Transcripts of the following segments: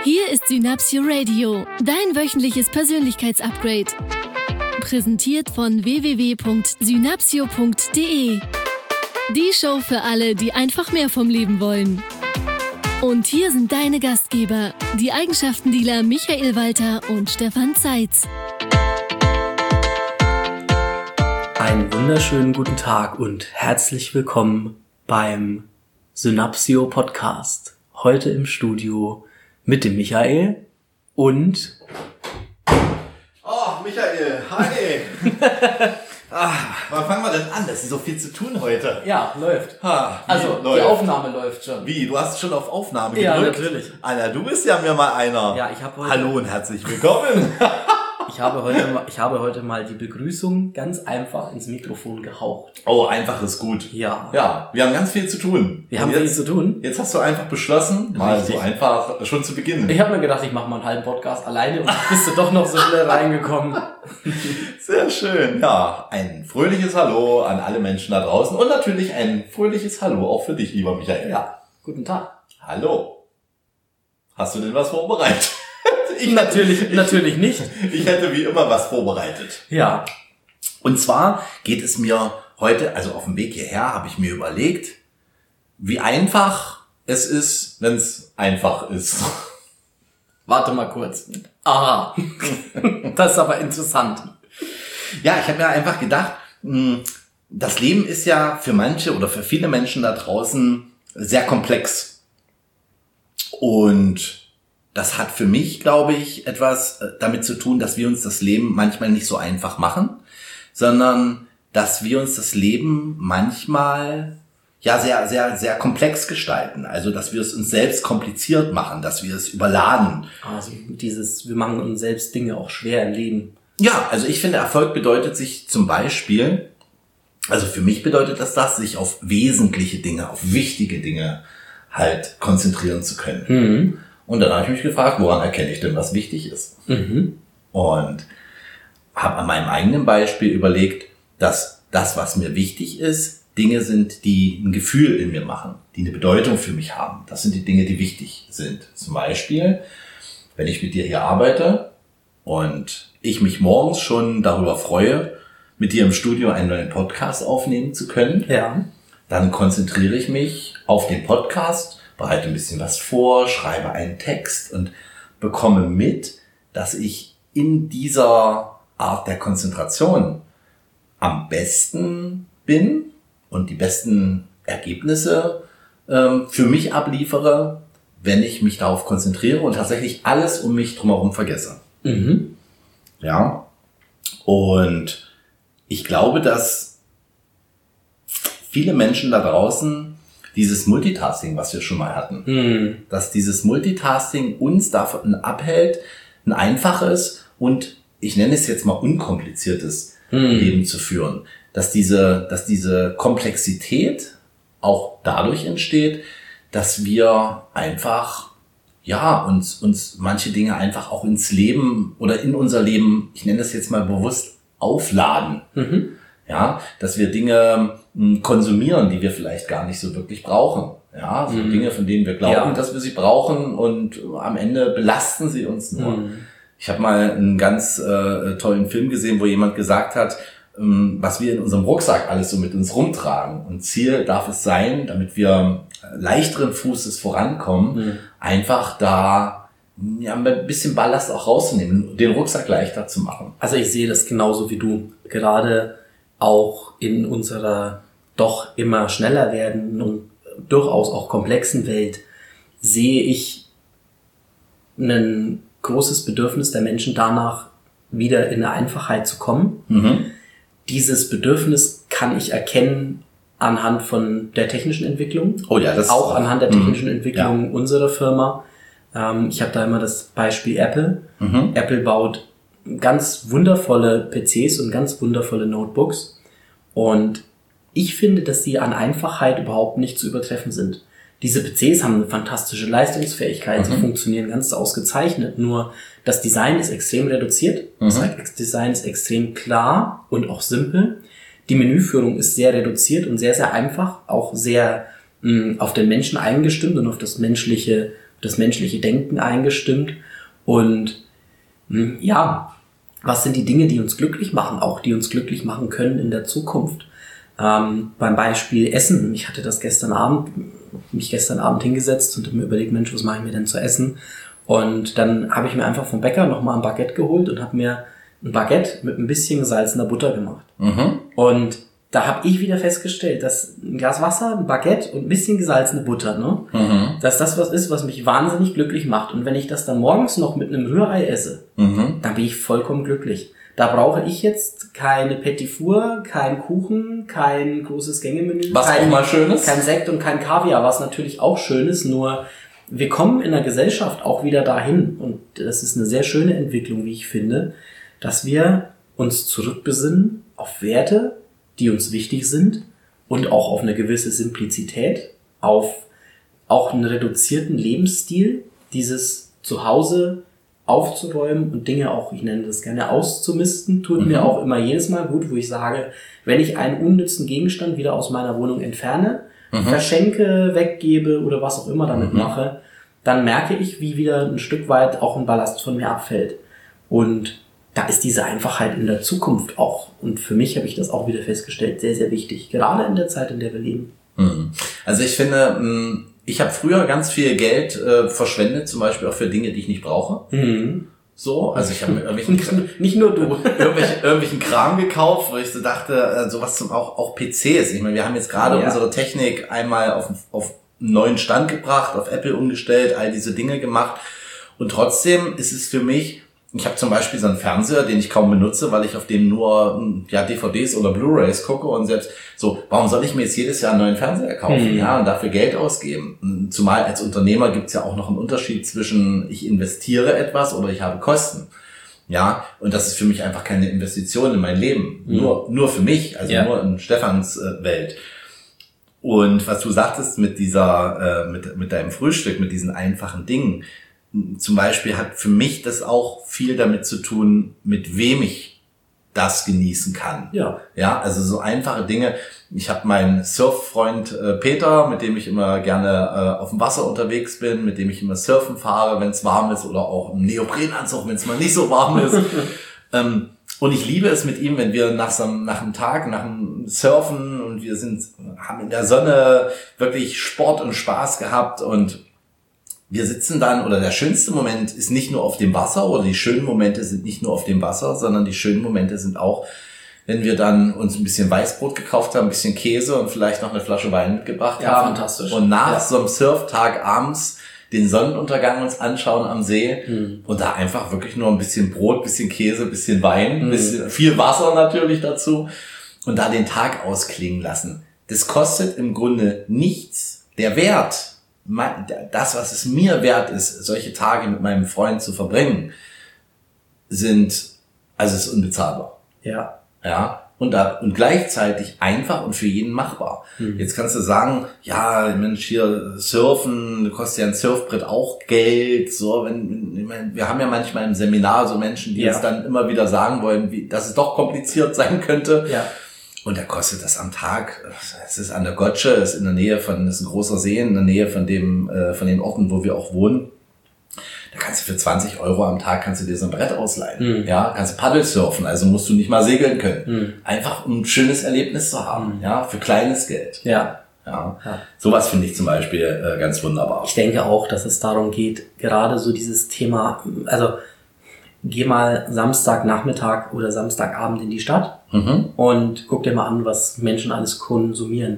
Hier ist Synapsio Radio, dein wöchentliches Persönlichkeitsupgrade. Präsentiert von www.synapsio.de. Die Show für alle, die einfach mehr vom Leben wollen. Und hier sind deine Gastgeber, die Eigenschaftendealer Michael Walter und Stefan Zeitz. Einen wunderschönen guten Tag und herzlich willkommen beim Synapsio Podcast. Heute im Studio mit dem Michael und... Oh, Michael, hi! Wann fangen wir denn an? Das ist so viel zu tun heute. Ja, läuft. Läuft. Die Aufnahme läuft schon. Wie? Du hast schon auf Aufnahme Ja, gedrückt? natürlich. Alter, du bist ja mir mal einer. Ja, ich habe heute... Hallo und herzlich willkommen. Ich habe heute mal die Begrüßung ganz einfach ins Mikrofon gehaucht. Oh, einfach ist gut. Ja. Ja, wir haben ganz viel zu tun. Wir haben viel zu tun. Jetzt hast du einfach beschlossen, mal Richtig. so einfach schon zu beginnen. Ich habe mir gedacht, ich mache mal einen halben Podcast alleine und bist du doch noch so schnell reingekommen. Sehr schön. Ja, ein fröhliches Hallo an alle Menschen da draußen und natürlich ein fröhliches Hallo auch für dich, lieber Michael. Ja, guten Tag. Hallo. Hast du denn was vorbereitet? Natürlich nicht. Ich hätte wie immer was vorbereitet. Ja. Und zwar geht es mir heute, also auf dem Weg hierher, habe ich mir überlegt, wie einfach es ist, wenn es einfach ist. Warte mal kurz. Aha. Das ist aber interessant. Ja, ich habe mir einfach gedacht, das Leben ist ja für manche oder für viele Menschen da draußen sehr komplex. Und das hat für mich, glaube ich, etwas damit zu tun, dass wir uns das Leben manchmal nicht so einfach machen, sondern dass wir uns das Leben manchmal ja sehr, sehr, sehr komplex gestalten. Also, dass wir es uns selbst kompliziert machen, dass wir es überladen. Also wir machen uns selbst Dinge auch schwer im Leben. Ja, also ich finde, Erfolg bedeutet sich zum Beispiel, also für mich bedeutet das, sich auf wesentliche Dinge, auf wichtige Dinge halt konzentrieren zu können. Mhm. Und dann habe ich mich gefragt, woran erkenne ich denn, was wichtig ist? Mhm. Und habe an meinem eigenen Beispiel überlegt, dass das, was mir wichtig ist, Dinge sind, die ein Gefühl in mir machen, die eine Bedeutung für mich haben. Das sind die Dinge, die wichtig sind. Zum Beispiel, wenn ich mit dir hier arbeite und ich mich morgens schon darüber freue, mit dir im Studio einen neuen Podcast aufnehmen zu können, Ja. dann konzentriere ich mich auf den Podcast, bereite ein bisschen was vor, schreibe einen Text und bekomme mit, dass ich in dieser Art der Konzentration am besten bin und die besten Ergebnisse für mich abliefere, wenn ich mich darauf konzentriere und tatsächlich alles um mich drumherum vergesse. Mhm. Ja, und ich glaube, dass viele Menschen da draußen dieses Multitasking, was wir schon mal hatten, dass dieses Multitasking uns davon abhält, ein einfaches und ich nenne es jetzt mal unkompliziertes Leben zu führen. Dass diese Komplexität auch dadurch entsteht, dass wir einfach, ja, uns manche Dinge einfach auch ins Leben oder in unser Leben, ich nenne das jetzt mal bewusst, aufladen. Mhm. Ja, dass wir Dinge konsumieren, die wir vielleicht gar nicht so wirklich brauchen. Ja, so Dinge, von denen wir glauben, dass wir sie brauchen und am Ende belasten sie uns nur. Ich habe mal einen ganz tollen Film gesehen, wo jemand gesagt hat, was wir in unserem Rucksack alles so mit uns rumtragen. Und Ziel darf es sein, damit wir leichteren Fußes vorankommen, einfach da ja, ein bisschen Ballast auch rauszunehmen, den Rucksack leichter zu machen. Also ich sehe das genauso wie du. Gerade auch in unserer doch immer schneller werdenden und durchaus auch komplexen Welt sehe ich ein großes Bedürfnis der Menschen danach, wieder in eine Einfachheit zu kommen. Dieses Bedürfnis kann ich erkennen anhand von der technischen Entwicklung. Oh ja, das auch anhand der technischen Entwicklung Ja. unserer Firma. Ich habe da immer das Beispiel Apple. Apple baut ganz wundervolle PCs und ganz wundervolle Notebooks. Und ich finde, dass sie an Einfachheit überhaupt nicht zu übertreffen sind. Diese PCs haben eine fantastische Leistungsfähigkeit, sie funktionieren ganz ausgezeichnet. Nur das Design ist extrem reduziert. Das Design ist extrem klar und auch simpel. Die Menüführung ist sehr reduziert und sehr, sehr einfach, auch sehr auf den Menschen eingestimmt und auf das menschliche das menschliche Denken eingestimmt. Und ja, was sind die Dinge, die uns glücklich machen, auch die uns glücklich machen können in der Zukunft? Beim Beispiel Essen. Ich hatte das mich gestern Abend hingesetzt und habe mir überlegt, Mensch, was mache ich mir denn zu essen? Und dann habe ich mir einfach vom Bäcker nochmal ein Baguette geholt und habe mir ein Baguette mit ein bisschen gesalzener Butter gemacht. Und da habe ich wieder festgestellt, dass ein Glas Wasser, ein Baguette und ein bisschen gesalzene Butter, dass das was ist, was mich wahnsinnig glücklich macht. Und wenn ich das dann morgens noch mit einem Rührei esse, dann bin ich vollkommen glücklich. Da brauche ich jetzt keine Petit Four, keinen Kuchen, kein großes Gängemenü. Was auch mal schön ist. Kein Sekt und kein Kaviar, was natürlich auch schön ist. Nur wir kommen in der Gesellschaft auch wieder dahin. Und das ist eine sehr schöne Entwicklung, wie ich finde, dass wir uns zurückbesinnen auf Werte, die uns wichtig sind und auch auf eine gewisse Simplizität, auf auch einen reduzierten Lebensstil, dieses Zuhause aufzuräumen und Dinge auch, ich nenne das gerne, auszumisten, tut mir auch immer jedes Mal gut, wo ich sage, wenn ich einen unnützen Gegenstand wieder aus meiner Wohnung entferne, verschenke, weggebe oder was auch immer damit mache, dann merke ich, wie wieder ein Stück weit auch ein Ballast von mir abfällt. Und da ist diese Einfachheit in der Zukunft auch, und für mich habe ich das auch wieder festgestellt, sehr, sehr wichtig, gerade in der Zeit, in der wir leben. Also ich finde, ich habe früher ganz viel Geld verschwendet, zum Beispiel auch für Dinge, die ich nicht brauche. So, also ich habe mir irgendwelchen nicht nur du. irgendwelchen Kram gekauft, wo ich so dachte, sowas zum auch PCs. Ich meine, wir haben jetzt gerade unsere Technik einmal auf einen neuen Stand gebracht, auf Apple umgestellt, all diese Dinge gemacht. Und trotzdem ist es für mich, ich habe zum Beispiel so einen Fernseher, den ich kaum benutze, weil ich auf dem nur DVDs oder Blu-rays gucke, und selbst so, warum soll ich mir jetzt jedes Jahr einen neuen Fernseher kaufen, und dafür Geld ausgeben? Zumal als Unternehmer gibt's ja auch noch einen Unterschied zwischen ich investiere etwas oder ich habe Kosten. Ja, und das ist für mich einfach keine Investition in mein Leben. Nur für mich, also nur in Stefans Welt. Und was du sagtest mit dieser, mit deinem Frühstück, mit diesen einfachen Dingen, zum Beispiel hat für mich das auch viel damit zu tun, mit wem ich das genießen kann. Ja, also so einfache Dinge. Ich habe meinen Surffreund Peter, mit dem ich immer gerne auf dem Wasser unterwegs bin, mit dem ich immer surfen fahre, wenn es warm ist, oder auch im Neoprenanzug, wenn es mal nicht so warm ist. Und ich liebe es mit ihm, wenn wir nach einem Tag, nach dem Surfen, und wir haben in der Sonne wirklich Sport und Spaß gehabt, und wir sitzen dann, oder der schönste Moment ist nicht nur auf dem Wasser, oder die schönen Momente sind nicht nur auf dem Wasser, sondern die schönen Momente sind auch, wenn wir dann uns ein bisschen Weißbrot gekauft haben, ein bisschen Käse und vielleicht noch eine Flasche Wein mitgebracht haben. Fantastisch. Und nach so einem Surftag abends den Sonnenuntergang uns anschauen am See und da einfach wirklich nur ein bisschen Brot, ein bisschen Käse, ein bisschen Wein, viel Wasser natürlich dazu, und da den Tag ausklingen lassen. Das kostet im Grunde nichts. Der Wert, das, was es mir wert ist, solche Tage mit meinem Freund zu verbringen, es ist unbezahlbar. Ja. Und gleichzeitig einfach und für jeden machbar. Jetzt kannst du sagen, ja, Mensch, hier surfen, kostet ja ein Surfbrett auch Geld, so, wir haben ja manchmal im Seminar so Menschen, die jetzt dann immer wieder sagen wollen, dass es doch kompliziert sein könnte. Und da kostet das am Tag, es ist an der Gotsche, es ist in der Nähe das ist ein großer See, in der Nähe von den Orten, wo wir auch wohnen. Da kannst du für 20 € am Tag kannst du dir so ein Brett ausleihen. Ja, kannst du Paddel surfen, also musst du nicht mal segeln können. Einfach um ein schönes Erlebnis zu haben, für kleines Geld. Ja. Sowas finde ich zum Beispiel ganz wunderbar. Ich denke auch, dass es darum geht, gerade so dieses Thema, also geh mal Samstagnachmittag oder Samstagabend in die Stadt und guck dir mal an, was Menschen alles konsumieren.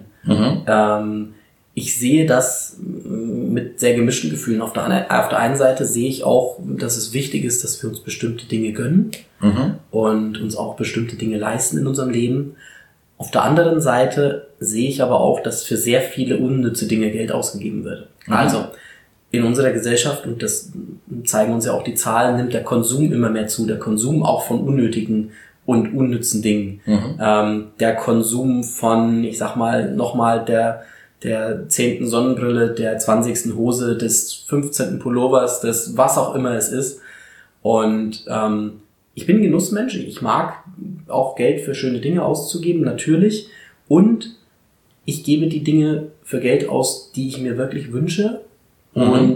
Ich sehe das mit sehr gemischten Gefühlen. Auf der einen Seite sehe ich auch, dass es wichtig ist, dass wir uns bestimmte Dinge gönnen und uns auch bestimmte Dinge leisten in unserem Leben. Auf der anderen Seite sehe ich aber auch, dass für sehr viele unnütze Dinge Geld ausgegeben wird. Also in unserer Gesellschaft, und das zeigen uns ja auch die Zahlen, nimmt der Konsum immer mehr zu. Der Konsum auch von unnötigen und unnützen Dingen. Der Konsum von, ich sag mal, nochmal der 10. Sonnenbrille, der 20. Hose, des 15. Pullovers, des was auch immer es ist. Und ich bin Genussmensch. Ich mag auch Geld für schöne Dinge auszugeben, natürlich. Und ich gebe die Dinge für Geld aus, die ich mir wirklich wünsche. Und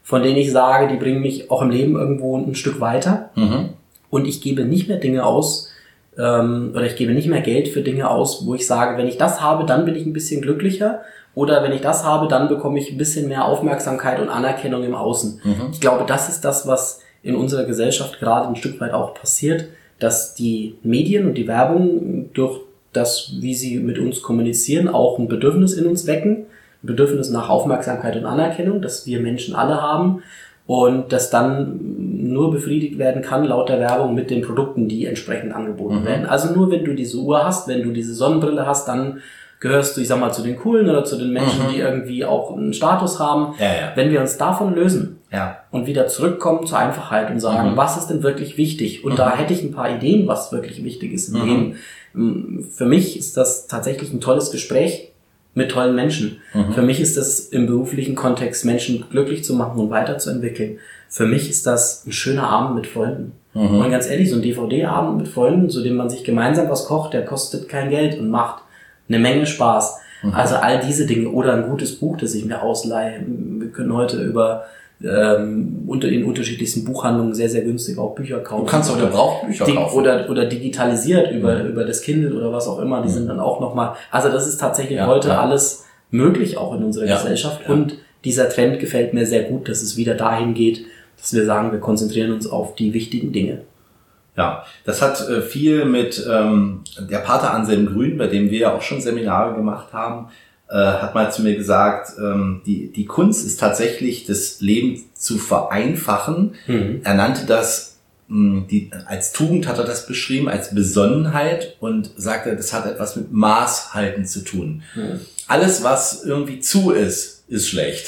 von denen ich sage, die bringen mich auch im Leben irgendwo ein Stück weiter. Und ich gebe nicht mehr Dinge aus, oder ich gebe nicht mehr Geld für Dinge aus, wo ich sage, wenn ich das habe, dann bin ich ein bisschen glücklicher. Oder wenn ich das habe, dann bekomme ich ein bisschen mehr Aufmerksamkeit und Anerkennung im Außen. Ich glaube, das ist das, was in unserer Gesellschaft gerade ein Stück weit auch passiert, dass die Medien und die Werbung durch das, wie sie mit uns kommunizieren, auch ein Bedürfnis in uns wecken. Ein Bedürfnis nach Aufmerksamkeit und Anerkennung, das wir Menschen alle haben. Und das dann nur befriedigt werden kann, laut der Werbung, mit den Produkten, die entsprechend angeboten werden. Also nur wenn du diese Uhr hast, wenn du diese Sonnenbrille hast, dann gehörst du, ich sag mal, zu den Coolen oder zu den Menschen, die irgendwie auch einen Status haben. Wenn wir uns davon lösen und wieder zurückkommen zur Einfachheit und sagen, was ist denn wirklich wichtig? Und da hätte ich ein paar Ideen, was wirklich wichtig ist im Leben. Für mich ist das tatsächlich ein tolles Gespräch mit tollen Menschen. Für mich ist das im beruflichen Kontext, Menschen glücklich zu machen und weiterzuentwickeln. Für mich ist das ein schöner Abend mit Freunden. Und ganz ehrlich, so ein DVD-Abend mit Freunden, zu dem man sich gemeinsam was kocht, der kostet kein Geld und macht eine Menge Spaß. Also all diese Dinge oder ein gutes Buch, das ich mir ausleihe. Wir können heute über in unterschiedlichsten Buchhandlungen sehr, sehr günstig auch Bücher kaufen. Du kannst auch Gebrauchtbücher kaufen. Oder digitalisiert über das Kindle oder was auch immer. Die sind dann auch nochmal, also das ist tatsächlich heute alles möglich auch in unserer Gesellschaft. Und dieser Trend gefällt mir sehr gut, dass es wieder dahin geht, dass wir sagen, wir konzentrieren uns auf die wichtigen Dinge. Ja, das hat viel mit der Pater Anselm Grün, bei dem wir ja auch schon Seminare gemacht haben, hat mal zu mir gesagt, die Kunst ist tatsächlich, das Leben zu vereinfachen. Er nannte das, als Tugend hat er das beschrieben, als Besonnenheit und sagte, das hat etwas mit Maßhalten zu tun. Alles, was irgendwie ist schlecht.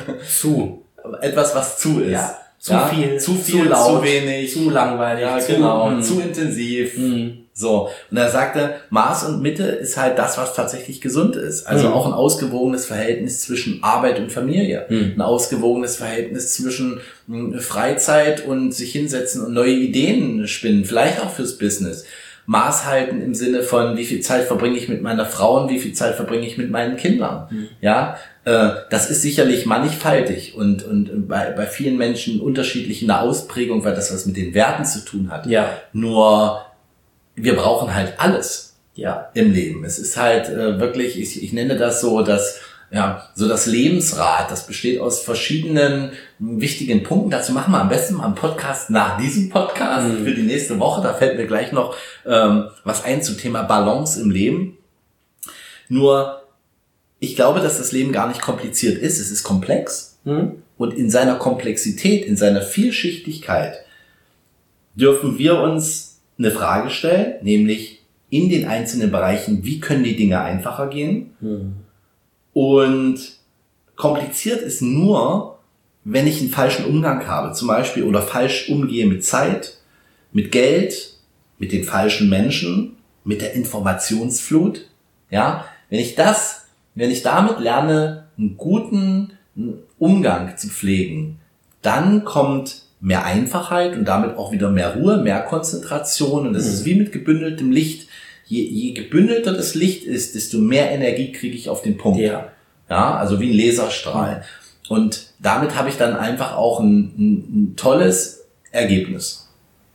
Etwas, was zu ist. Ja. Zu viel, zu laut, zu wenig, zu langweilig, zu intensiv. So. Und er sagte, Maß und Mitte ist halt das, was tatsächlich gesund ist. Also auch ein ausgewogenes Verhältnis zwischen Arbeit und Familie. Ein ausgewogenes Verhältnis zwischen Freizeit und sich hinsetzen und neue Ideen spinnen. Vielleicht auch fürs Business. Maß halten im Sinne von, wie viel Zeit verbringe ich mit meiner Frau und wie viel Zeit verbringe ich mit meinen Kindern. Ja, das ist sicherlich mannigfaltig und bei vielen Menschen unterschiedlich in der Ausprägung, weil das was mit den Werten zu tun hat. Nur wir brauchen halt alles im Leben. Es ist halt wirklich, ich nenne das so, so das Lebensrad, das besteht aus verschiedenen wichtigen Punkten. Dazu machen wir am besten mal einen Podcast nach diesem Podcast für die nächste Woche. Da fällt mir gleich noch was ein zum Thema Balance im Leben. Nur, ich glaube, dass das Leben gar nicht kompliziert ist. Es ist komplex. Und in seiner Komplexität, in seiner Vielschichtigkeit dürfen wir uns eine Frage stellen, nämlich in den einzelnen Bereichen, wie können die Dinge einfacher gehen? Und kompliziert ist nur, wenn ich einen falschen Umgang habe, zum Beispiel, oder falsch umgehe mit Zeit, mit Geld, mit den falschen Menschen, mit der Informationsflut. Ja, wenn ich damit lerne, einen guten Umgang zu pflegen, dann kommt mehr Einfachheit und damit auch wieder mehr Ruhe, mehr Konzentration. Und das ist wie mit gebündeltem Licht. Je gebündelter das Licht ist, desto mehr Energie kriege ich auf den Punkt. Ja, also wie ein Laserstrahl. Und damit habe ich dann einfach auch ein tolles Ergebnis.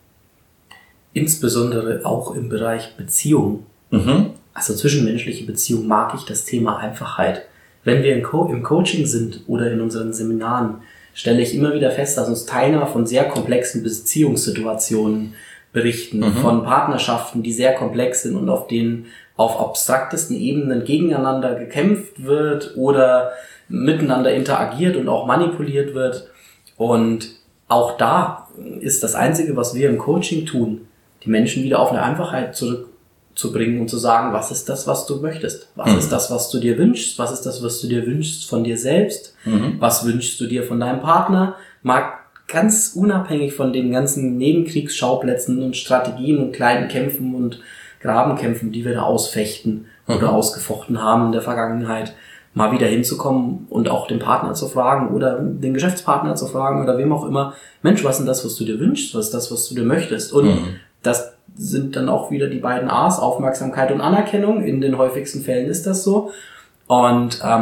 Insbesondere auch im Bereich Beziehung. Also zwischenmenschliche Beziehung mag ich das Thema Einfachheit. Wenn wir im Coaching sind oder in unseren Seminaren, stelle ich immer wieder fest, dass uns Teilnehmer von sehr komplexen Beziehungssituationen berichten, von Partnerschaften, die sehr komplex sind und auf denen auf abstraktesten Ebenen gegeneinander gekämpft wird oder miteinander interagiert und auch manipuliert wird. Und auch da ist das Einzige, was wir im Coaching tun, die Menschen wieder auf eine Einfachheit zurückzubringen und zu sagen, was ist das, was du möchtest? Was ist das, was du dir wünschst? Was ist das, was du dir wünschst von dir selbst? Was wünschst du dir von deinem Partner? Mag ganz unabhängig von den ganzen Nebenkriegsschauplätzen und Strategien und kleinen Kämpfen und Grabenkämpfen, die wir da ausfechten oder ausgefochten haben in der Vergangenheit, mal wieder hinzukommen und auch den Partner zu fragen oder den Geschäftspartner zu fragen oder wem auch immer, Mensch, was ist denn das, was du dir wünschst? Was ist das, was du dir möchtest? Und das sind dann auch wieder die beiden A's, Aufmerksamkeit und Anerkennung. In den häufigsten Fällen ist das so. Und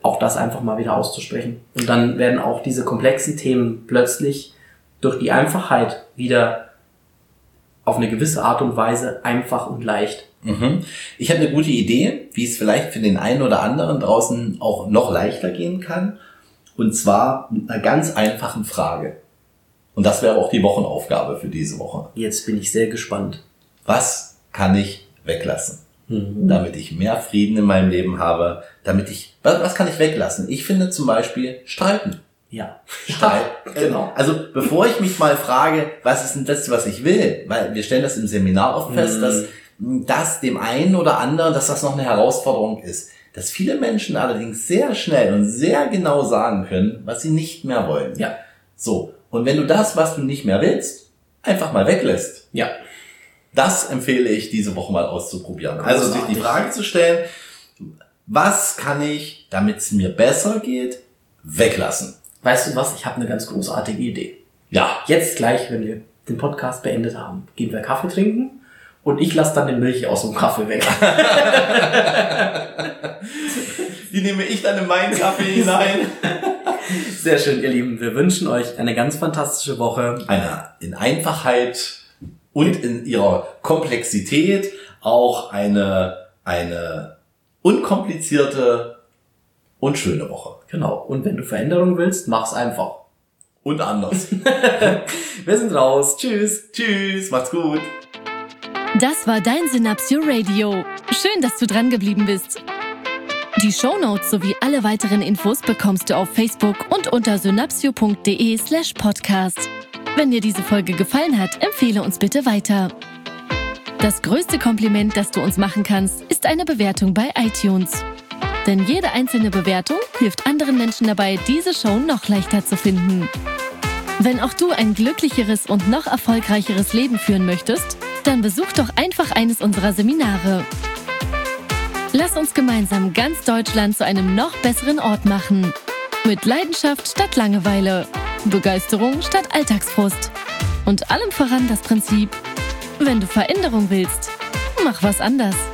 auch das einfach mal wieder auszusprechen. Und dann werden auch diese komplexen Themen plötzlich durch die Einfachheit wieder auf eine gewisse Art und Weise einfach und leicht. Ich habe eine gute Idee, wie es vielleicht für den einen oder anderen draußen auch noch leichter gehen kann. Und zwar mit einer ganz einfachen Frage. Und das wäre auch die Wochenaufgabe für diese Woche. Jetzt bin ich sehr gespannt. Was kann ich weglassen? Damit ich mehr Frieden in meinem Leben habe. Was kann ich weglassen? Ich finde zum Beispiel Streiten. Ja. Streiten. Genau. Also bevor ich mich mal frage, was ist denn das, was ich will? Weil wir stellen das im Seminar oft fest, dass das dem einen oder anderen, dass das noch eine Herausforderung ist. Dass viele Menschen allerdings sehr schnell und sehr genau sagen können, was sie nicht mehr wollen. Ja. So. Und wenn du das, was du nicht mehr willst, einfach mal weglässt. Ja. Das empfehle ich, diese Woche mal auszuprobieren. Also sich die Frage zu stellen, was kann ich, damit es mir besser geht, weglassen? Weißt du was? Ich habe eine ganz großartige Idee. Ja. Jetzt gleich, wenn wir den Podcast beendet haben, gehen wir Kaffee trinken und ich lasse dann die Milch aus dem Kaffee weg. Die nehme ich dann in meinen Kaffee hinein. Sehr schön, ihr Lieben. Wir wünschen euch eine ganz fantastische Woche. In Einfachheit und in ihrer Komplexität auch eine unkomplizierte und schöne Woche. Genau. Und wenn du Veränderung willst, mach's einfach. Und anders. Wir sind raus. Tschüss. Tschüss. Macht's gut. Das war dein Synapsio Radio. Schön, dass du dran geblieben bist. Die Shownotes sowie alle weiteren Infos bekommst du auf Facebook und unter synapsio.de/podcast. Wenn dir diese Folge gefallen hat, empfehle uns bitte weiter. Das größte Kompliment, das du uns machen kannst, ist eine Bewertung bei iTunes. Denn jede einzelne Bewertung hilft anderen Menschen dabei, diese Show noch leichter zu finden. Wenn auch du ein glücklicheres und noch erfolgreicheres Leben führen möchtest, dann besuch doch einfach eines unserer Seminare. Lass uns gemeinsam ganz Deutschland zu einem noch besseren Ort machen. Mit Leidenschaft statt Langeweile, Begeisterung statt Alltagsfrust und allem voran das Prinzip: Wenn du Veränderung willst, mach was anders.